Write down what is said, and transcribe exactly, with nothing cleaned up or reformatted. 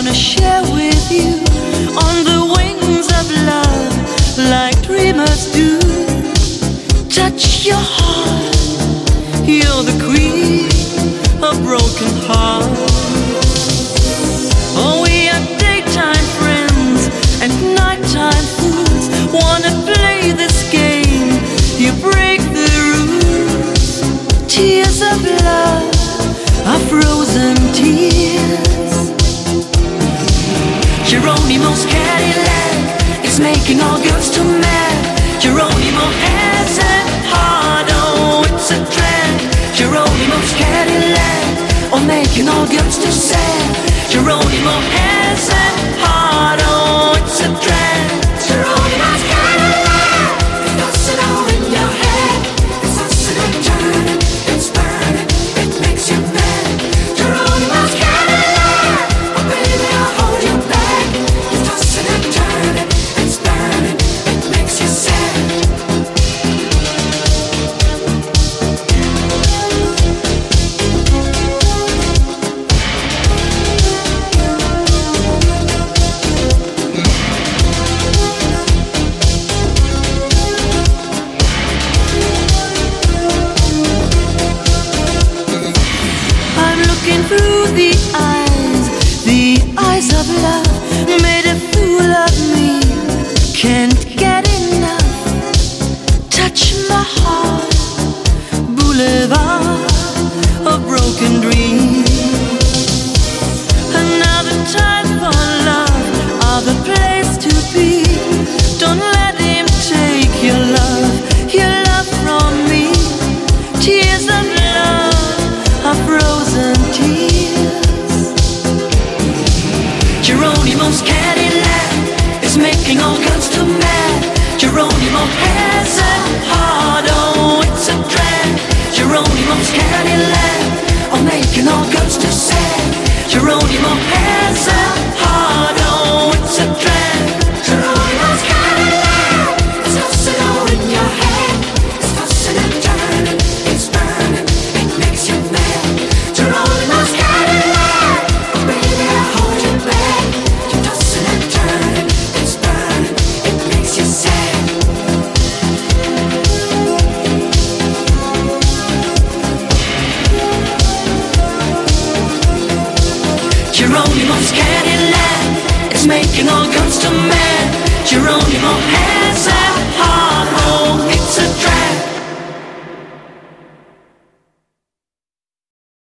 wanna share with you on the wings of love, like dreamers do. Touch your heart, you're the queen of broken hearts. Oh, we are daytime friends and nighttime fools. Wanna play this game, you break the rules. Tears of love are frozen tears. Geronimo's Cadillac is making all girls too mad. Geronimo has a heart, oh, it's a drag. Geronimo's Cadillac, oh, making all girls too sad. Geronimo has a heart, oh, it's a drag. Geronimo's Cadillac, it does it all in your head. It's tossing and turning, it's burning, it makes you mad. Geronimo's Cadillac, oh baby, I'll hold you back. It's tossing and turning, it's burning, it makes you sad. Through the eyes, the eyes of love, made a fool of me. Can't get enough. Touch my heart, boulevard of broken dreams. Another time for love, other place to be. Don't let him take your love, your love from me. Tears of love are frozen tears. Geronimo's Cadillac is making all girls too mad. Geronimo has a heart, oh, it's a drag. Geronimo's Cadillac, oh, making all girls too sad. Geronimo has a heart, oh, it's a drag. Geronimo's Cadillac, it's tossing all in your head. It's tossing and turning, it's burning, it makes you mad. Geronimo's Cadillac, oh baby, I'll hold you back. You're tossing and turning, it's burning, it makes you sad. Geronimo's Cadillac is making all girls too mad. Geronimo has a